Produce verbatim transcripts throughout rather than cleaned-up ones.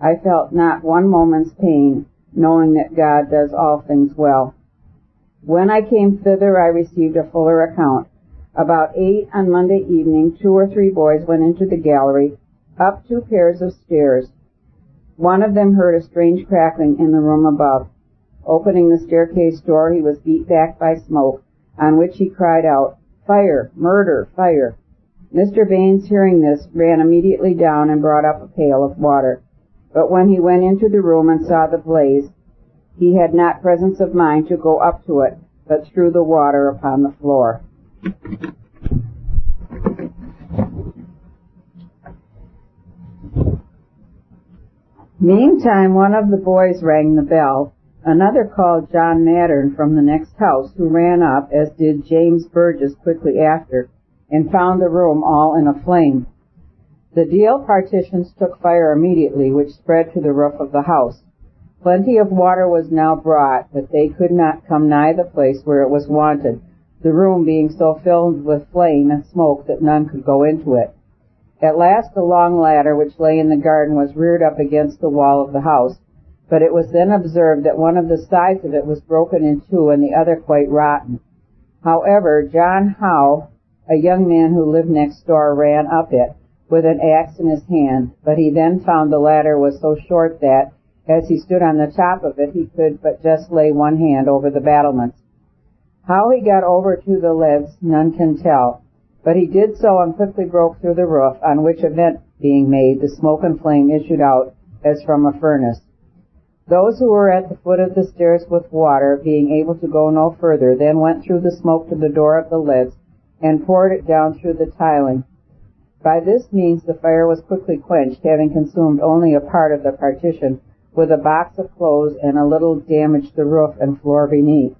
I felt not one moment's pain, knowing that God does all things well. When I came thither, I received a fuller account. About eight on Monday evening, two or three boys went into the gallery, up two pairs of stairs. One of them heard a strange crackling in the room above. Opening the staircase door, he was beat back by smoke, on which he cried out, "Fire! Murder! Fire!" Mister Baines, hearing this, ran immediately down and brought up a pail of water. But when he went into the room and saw the blaze, he had not presence of mind to go up to it, but threw the water upon the floor. Meantime, one of the boys rang the bell. Another called John Mattern from the next house, who ran up, as did James Burgess quickly after, and found the room all in a flame. The deal partitions took fire immediately, which spread to the roof of the house. Plenty of water was now brought, but they could not come nigh the place where it was wanted, the room being so filled with flame and smoke that none could go into it. At last a long ladder which lay in the garden was reared up against the wall of the house, but it was then observed that one of the sides of it was broken in two and the other quite rotten. However, John Howe, a young man who lived next door, ran up it with an axe in his hand, but he then found the ladder was so short that, as he stood on the top of it, he could but just lay one hand over the battlements. How he got over to the leads none can tell, but he did so and quickly broke through the roof, on which event being made, the smoke and flame issued out as from a furnace. Those who were at the foot of the stairs with water, being able to go no further, then went through the smoke to the door of the leads and poured it down through the tiling. By this means the fire was quickly quenched, having consumed only a part of the partition, with a box of clothes and a little damaged the roof and floor beneath.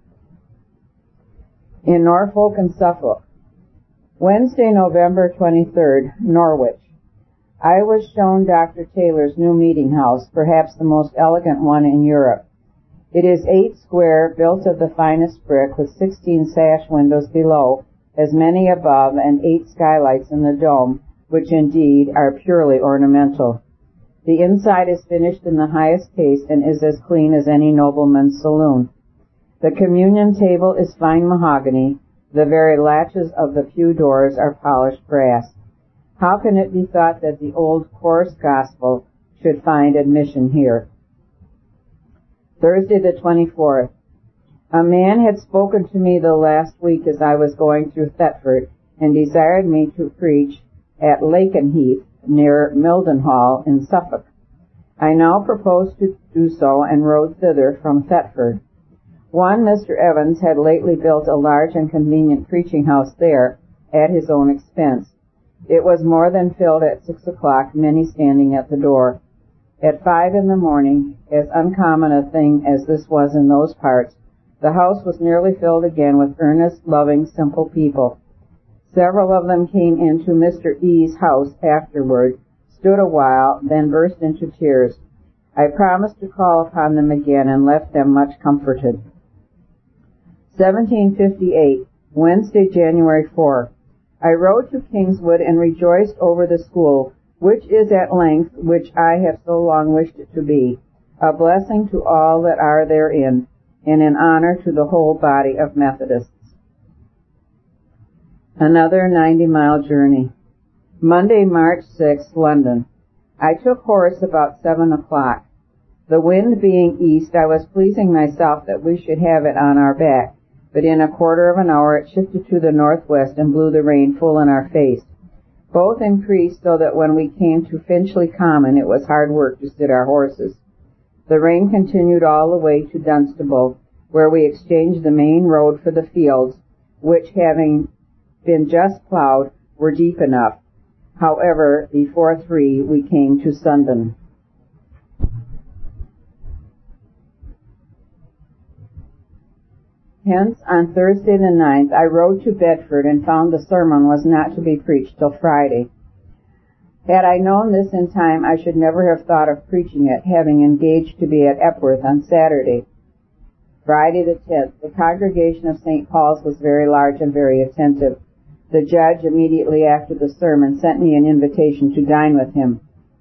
In Norfolk and Suffolk. Wednesday, November twenty-third, Norwich. I was shown Doctor Taylor's new meeting house, perhaps the most elegant one in Europe. It is eight square, built of the finest brick, with sixteen sash windows below, as many above, and eight skylights in the dome, which indeed are purely ornamental. The inside is finished in the highest taste and is as clean as any nobleman's saloon. The communion table is fine mahogany. The very latches of the pew doors are polished brass. How can it be thought that the old coarse gospel should find admission here? Thursday the twenty-fourth. A man had spoken to me the last week as I was going through Thetford, and desired me to preach at Lakenheath, near Mildenhall in Suffolk. I now propose to do so, and rode thither from Thetford. One Mister Evans had lately built a large and convenient preaching house there, at his own expense. It was more than filled at six o'clock, many standing at the door. At five in the morning, as uncommon a thing as this was in those parts, the house was nearly filled again with earnest, loving, simple people. Several of them came into Mister E.'s house afterward, stood a while, then burst into tears. I promised to call upon them again, and left them much comforted. seventeen fifty-eight, Wednesday, January fourth. I rode to Kingswood and rejoiced over the school, which is at length which I have so long wished it to be, a blessing to all that are therein, and an honor to the whole body of Methodists. Another ninety-mile journey. Monday, March sixth, London. I took horse about seven o'clock. The wind being east, I was pleasing myself that we should have it on our back, but in a quarter of an hour it shifted to the northwest and blew the rain full in our face. Both increased so that when we came to Finchley Common it was hard work to sit our horses. The rain continued all the way to Dunstable, where we exchanged the main road for the fields, which, having been just plowed, were deep enough. However, before three we came to Sundon. Hence, on Thursday the ninth, I rode to Bedford and found the sermon was not to be preached till Friday. Had I known this in time, I should never have thought of preaching it, having engaged to be at Epworth on Saturday. Friday the tenth, the congregation of Saint Paul's was very large and very attentive. The judge, immediately after the sermon, sent me an invitation to dine with him,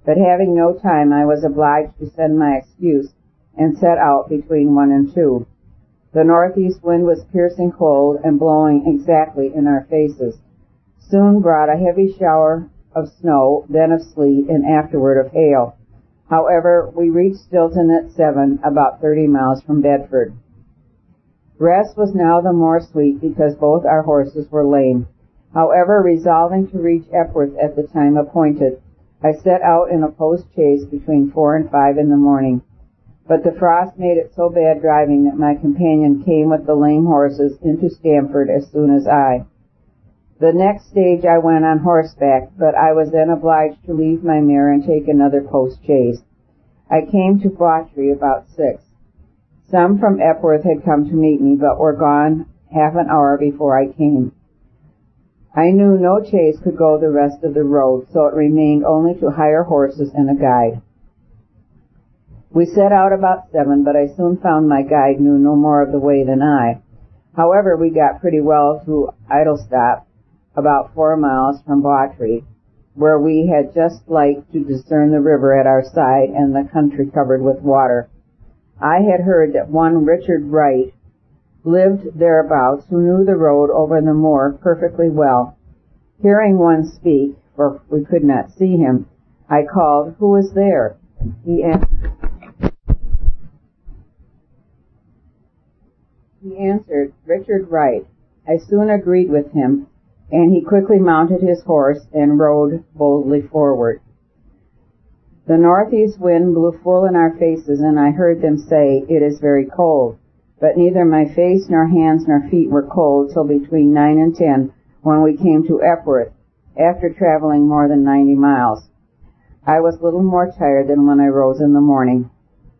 but having no time, I was obliged to send my excuse and set out between one and two. The northeast wind was piercing cold and blowing exactly in our faces. Soon brought a heavy shower of snow, then of sleet, and afterward of hail. However, we reached Stilton at seven, about thirty miles from Bedford. Rest was now the more sweet because both our horses were lame. However, resolving to reach Epworth at the time appointed, I set out in a post-chaise between four and five in the morning. But the frost made it so bad driving that my companion came with the lame horses into Stamford as soon as I. The next stage I went on horseback, but I was then obliged to leave my mare and take another post-chaise. I came to Bawtry about six. Some from Epworth had come to meet me, but were gone half an hour before I came. I knew no chaise could go the rest of the road, so it remained only to hire horses and a guide. We set out about seven, but I soon found my guide knew no more of the way than I. However, we got pretty well through Idlestop, about four miles from Bawtry, where we had just light to discern the river at our side and the country covered with water. I had heard that one Richard Wright lived thereabouts who knew the road over the moor perfectly well. Hearing one speak, for we could not see him, I called, "Who is there?" He answered, he answered, "Richard Wright." I soon agreed with him, and he quickly mounted his horse and rode boldly forward. The northeast wind blew full in our faces, and I heard them say, "It is very cold." But neither my face nor hands nor feet were cold till between nine and ten, when we came to Epworth, after traveling more than ninety miles. I was little more tired than when I rose in the morning.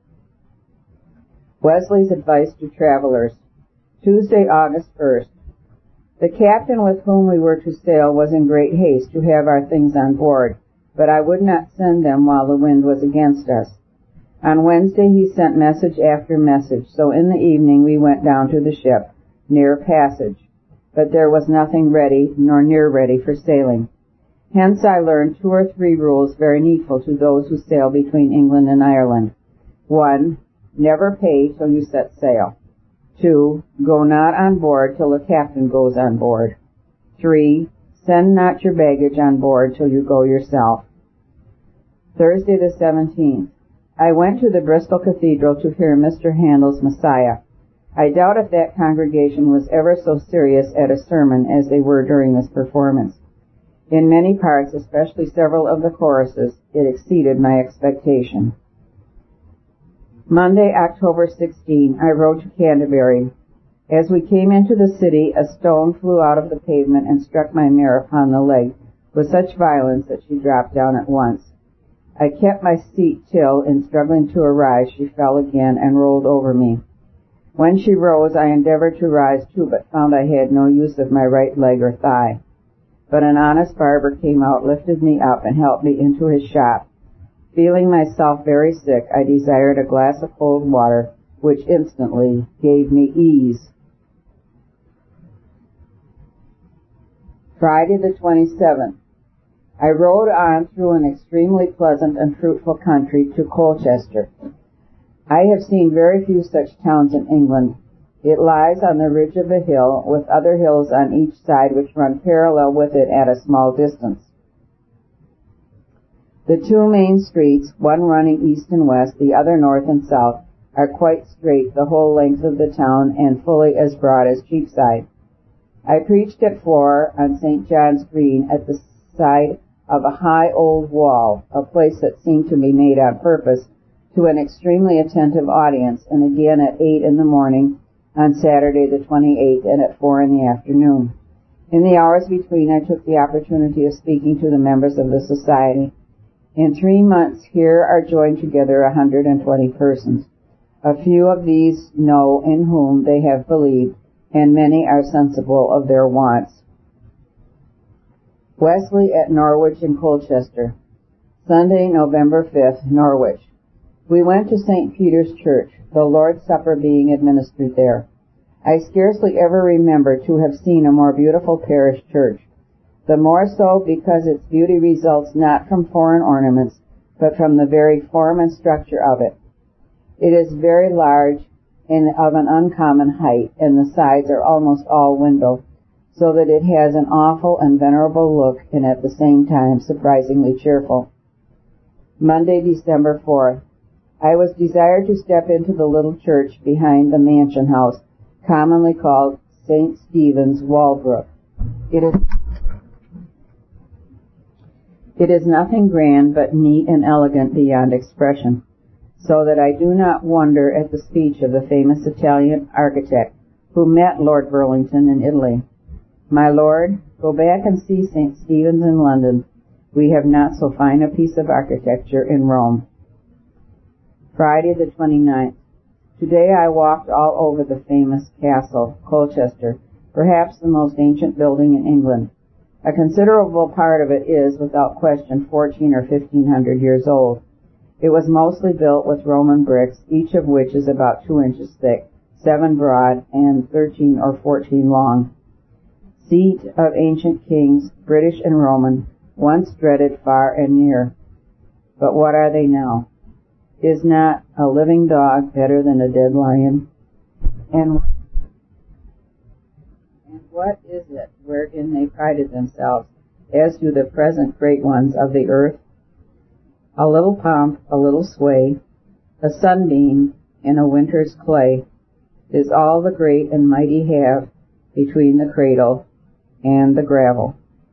Wesley's advice to travelers. Tuesday, August first. The captain with whom we were to sail was in great haste to have our things on board, but I would not send them while the wind was against us. On Wednesday he sent message after message, so in the evening we went down to the ship, near Passage, but there was nothing ready, nor near ready for sailing. Hence I learned two or three rules very needful to those who sail between England and Ireland. One, never pay till you set sail. Two, go not on board till the captain goes on board. Three, send not your baggage on board till you go yourself. Thursday the seventeenth. I went to the Bristol Cathedral to hear Mister Handel's Messiah. I doubt if that congregation was ever so serious at a sermon as they were during this performance. In many parts, especially several of the choruses, it exceeded my expectation. Monday, October sixteenth, I rode to Canterbury. As we came into the city, a stone flew out of the pavement and struck my mare upon the leg with such violence that she dropped down at once. I kept my seat till, in struggling to arise, she fell again and rolled over me. When she rose, I endeavored to rise too, but found I had no use of my right leg or thigh. But an honest barber came out, lifted me up, and helped me into his shop. Feeling myself very sick, I desired a glass of cold water, which instantly gave me ease. Friday the twenty-seventh. I rode on through an extremely pleasant and fruitful country to Colchester. I have seen very few such towns in England. It lies on the ridge of a hill, with other hills on each side which run parallel with it at a small distance. The two main streets, one running east and west, the other north and south, are quite straight the whole length of the town and fully as broad as Cheapside. I preached at four on Saint John's Green at the side of a high old wall, a place that seemed to be made on purpose, to an extremely attentive audience, and again at eight in the morning on Saturday the twenty-eighth and at four in the afternoon. In the hours between, I took the opportunity of speaking to the members of the society. In three months here are joined together a hundred and twenty persons. A few of these know in whom they have believed, and many are sensible of their wants. Wesley at Norwich and Colchester. Sunday, November fifth, Norwich. We went to Saint Peter's Church, the Lord's Supper being administered there. I scarcely ever remember to have seen a more beautiful parish church, the more so because its beauty results not from foreign ornaments, but from the very form and structure of it. It is very large and of an uncommon height, and the sides are almost all window, so that it has an awful and venerable look, and at the same time surprisingly cheerful. Monday, December fourth. I was desired to step into the little church behind the mansion house, commonly called Saint Stephen's, Walbrook. It is, it is nothing grand, but neat and elegant beyond expression, so that I do not wonder at the speech of the famous Italian architect who met Lord Burlington in Italy. My lord, go back and see Saint Stephen's in London. We have not so fine a piece of architecture in Rome. Friday the twenty-ninth. Today I walked all over the famous castle, Colchester, perhaps the most ancient building in England. A considerable part of it is, without question, fourteen or fifteen hundred years old. It was mostly built with Roman bricks, each of which is about two inches thick, seven broad, and thirteen or fourteen long. Seat of ancient kings, British and Roman, once dreaded far and near. But what are they now? Is not a living dog better than a dead lion? And, and what is it wherein they prided themselves, as do the present great ones of the earth? A little pomp, a little sway, a sunbeam in a winter's clay, is all the great and mighty have between the cradle and the gravel.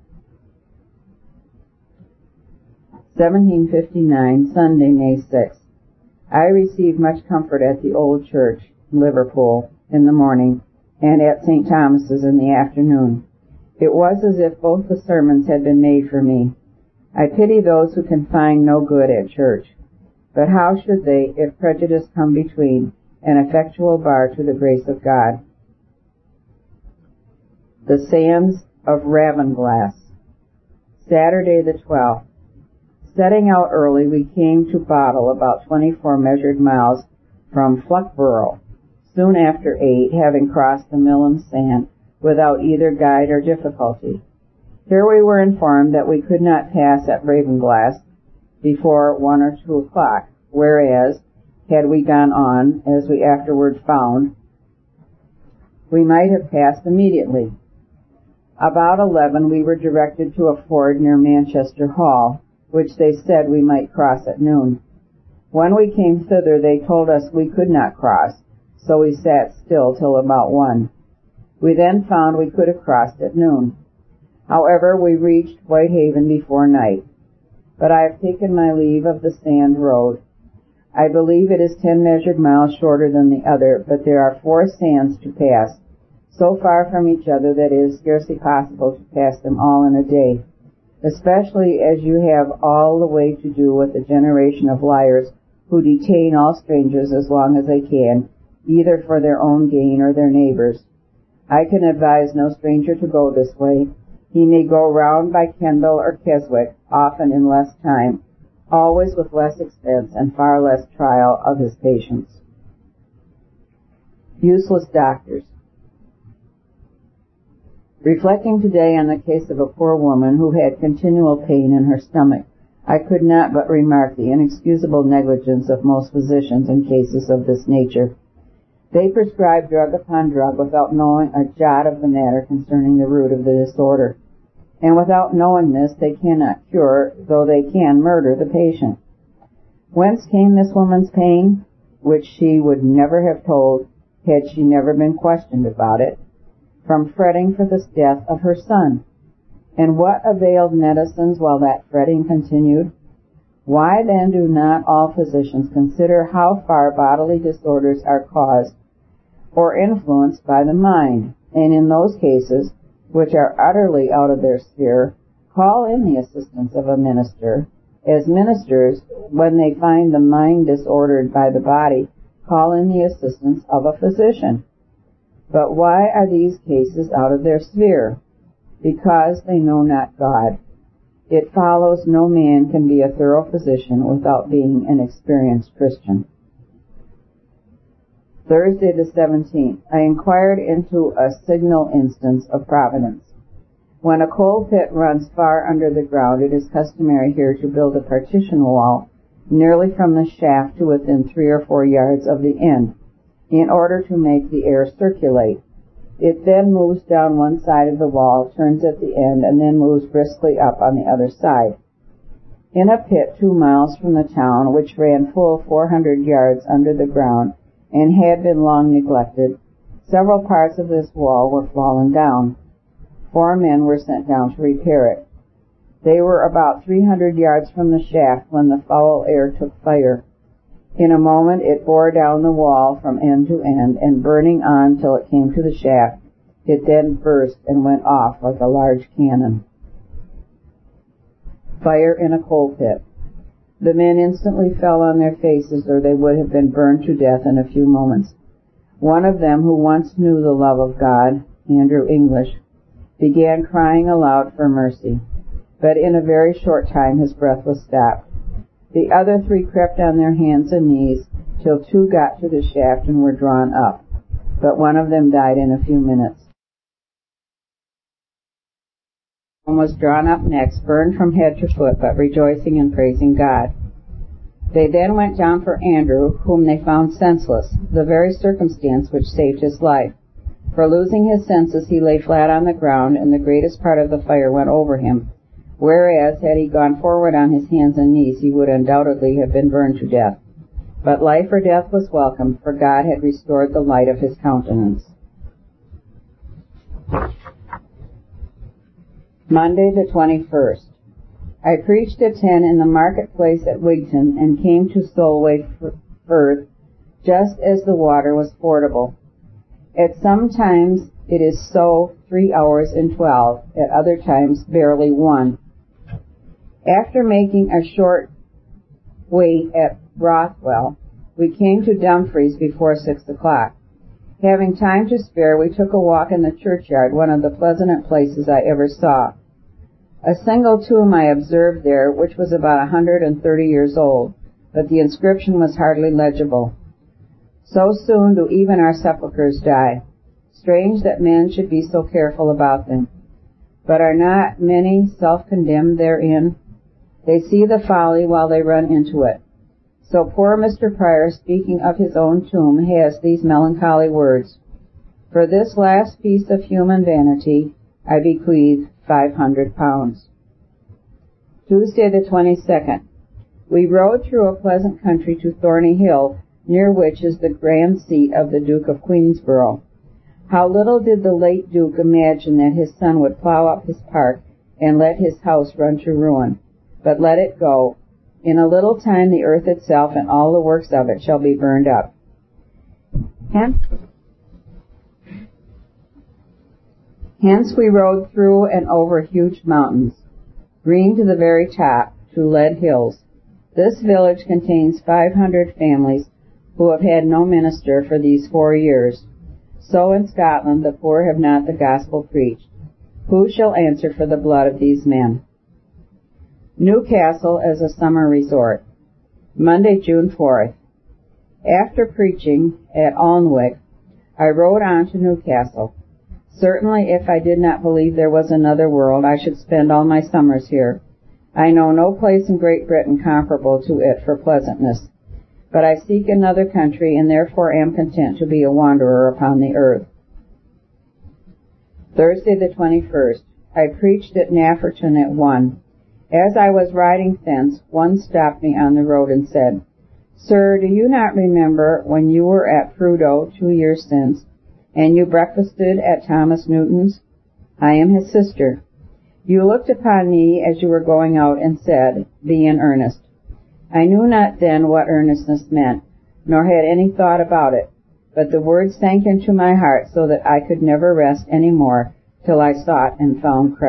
seventeen fifty-nine, Sunday, May sixth. I received much comfort at the old church, Liverpool, in the morning, and at Saint Thomas's in the afternoon. It was as if both the sermons had been made for me. I pity those who can find no good at church. But how should they, if prejudice come between, an effectual bar to the grace of God? The Sands of Ravenglass. Saturday the twelfth. Setting out early, we came to Bottle, about twenty-four measured miles from Fluckborough, soon after eight, having crossed the Milham Sand without either guide or difficulty. Here we were informed that we could not pass at Ravenglass before one or two o'clock, whereas, had we gone on, as we afterward found, we might have passed immediately. About eleven we were directed to a ford near Manchester Hall, which they said we might cross at noon. When we came thither, they told us we could not cross, so we sat still till about one. We then found we could have crossed at noon. However, we reached Whitehaven before night. But I have taken my leave of the sand road. I believe it is ten measured miles shorter than the other, but there are four sands to pass, so far from each other that it is scarcely possible to pass them all in a day, especially as you have all the way to do with a generation of liars who detain all strangers as long as they can, either for their own gain or their neighbors'. I can advise no stranger to go this way. He may go round by Kendal or Keswick, often in less time, always with less expense and far less trial of his patience. Useless doctors. Reflecting today on the case of a poor woman who had continual pain in her stomach, I could not but remark the inexcusable negligence of most physicians in cases of this nature. They prescribe drug upon drug without knowing a jot of the matter concerning the root of the disorder. And without knowing this, they cannot cure, though they can murder the patient. Whence came this woman's pain, which she would never have told had she never been questioned about it? From fretting for the death of her son. And what availed medicines while that fretting continued? Why then do not all physicians consider how far bodily disorders are caused or influenced by the mind, and in those cases, which are utterly out of their sphere, call in the assistance of a minister, as ministers, when they find the mind disordered by the body, call in the assistance of a physician? But why are these cases out of their sphere? Because they know not God. It follows no man can be a thorough physician without being an experienced Christian. Thursday the seventeenth. I inquired into a signal instance of providence. When a coal pit runs far under the ground, it is customary here to build a partition wall nearly from the shaft to within three or four yards of the end, in order to make the air circulate. It then moves down one side of the wall, turns at the end, and then moves briskly up on the other side. In a pit two miles from the town, which ran full four hundred yards under the ground and had been long neglected, several parts of this wall were fallen down. Four men were sent down to repair it. They were about three hundred yards from the shaft when the foul air took fire. In a moment it bore down the wall from end to end, and burning on till it came to the shaft, it then burst and went off like a large cannon. Fire in a coal pit. The men instantly fell on their faces, or they would have been burned to death in a few moments. One of them, who once knew the love of God, Andrew English, began crying aloud for mercy, but in a very short time his breath was stopped. The other three crept on their hands and knees till two got to the shaft and were drawn up, but one of them died in a few minutes. One was drawn up next, burned from head to foot, but rejoicing and praising God. They then went down for Andrew, whom they found senseless, the very circumstance which saved his life. For losing his senses, he lay flat on the ground, and the greatest part of the fire went over him, whereas, had he gone forward on his hands and knees, he would undoubtedly have been burned to death. But life or death was welcome, for God had restored the light of his countenance. Monday the twenty-first. I preached at ten in the marketplace at Wigton, and came to Solway Firth just as the water was fordable. At some times it is so three hours in twelve, at other times barely one. After making a short wait at Rothwell, we came to Dumfries before six o'clock. Having time to spare, we took a walk in the churchyard, one of the pleasantest places I ever saw. A single tomb I observed there, which was about a hundred and thirty years old, but the inscription was hardly legible. So soon do even our sepulchres die. Strange that men should be so careful about them. But are not many self-condemned therein? They see the folly while they run into it. So poor Mister Pryor, speaking of his own tomb, has these melancholy words: "For this last piece of human vanity, I bequeath five hundred pounds." Tuesday the twenty-second. We rode through a pleasant country to Thorney Hill, near which is the grand seat of the Duke of Queensborough. How little did the late Duke imagine that his son would plough up his park and let his house run to ruin. But let it go. In a little time the earth itself and all the works of it shall be burned up. Hence, Hence we rode through and over huge mountains, green to the very top, to Lead Hills. This village contains five hundred families who have had no minister for these four years. So in Scotland the poor have not the gospel preached. Who shall answer for the blood of these men? Newcastle as a summer resort. Monday, June fourth. After preaching at Alnwick, I rode on to Newcastle. Certainly, if I did not believe there was another world, I should spend all my summers here. I know no place in Great Britain comparable to it for pleasantness. But I seek another country, and therefore am content to be a wanderer upon the earth. Thursday the twenty-first. I preached at Nafferton at one. As I was riding thence, one stopped me on the road and said, "Sir, do you not remember when you were at Frudo two years since, and you breakfasted at Thomas Newton's? I am his sister. You looked upon me as you were going out and said, 'Be in earnest.' I knew not then what earnestness meant, nor had any thought about it, but the words sank into my heart so that I could never rest any more till I sought and found Christ."